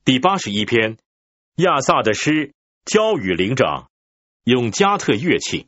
第81篇，亚萨的诗，交与灵长，用加特乐器。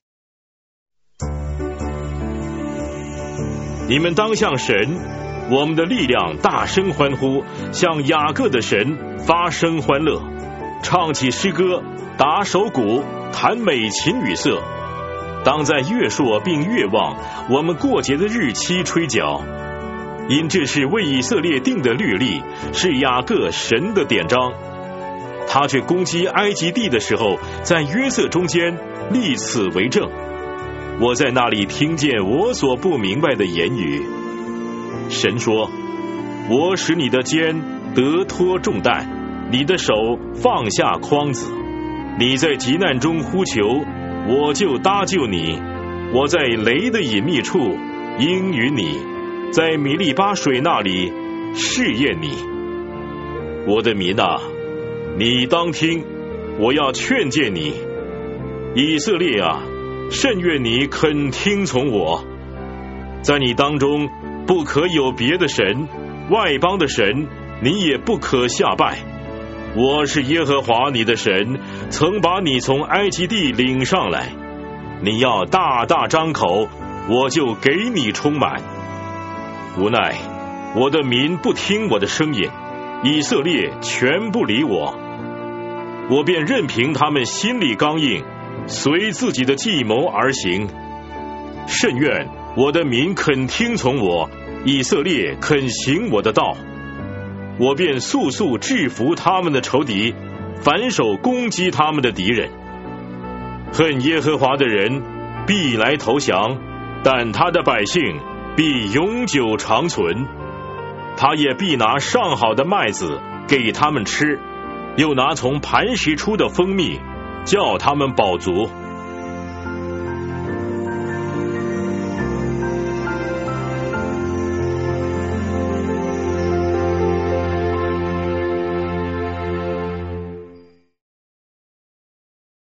你们当向神，我们的力量大声欢呼，向雅各的神发声欢乐，唱起诗歌，打手鼓，弹美琴与瑟。当在月朔并月望，我们过节的日期吹角，因这是为以色列定的律例，是雅各神的典章。他却攻击埃及地的时候，在约瑟中间立此为证。我在那里听见我所不明白的言语。神说，我使你的肩得脱重担，你的手放下筐子。你在急难中呼求，我就搭救你。我在雷的隐秘处应允你，在米利巴水那里试验你。我的民啊，你当听，我要劝诫你。以色列啊，甚愿你肯听从我。在你当中不可有别的神，外邦的神你也不可下拜。我是耶和华你的神，曾把你从埃及地领上来。你要大大张口，我就给你充满。无奈我的民不听我的声音，以色列全不理我，我便任凭他们心里刚硬，随自己的计谋而行。甚愿我的民肯听从我，以色列肯行我的道，我便速速制服他们的仇敌，反手攻击他们的敌人。恨耶和华的人必来投降，但他的百姓必永久长存。他也必拿上好的麦子给他们吃，又拿从磐石出的蜂蜜，叫他们饱足。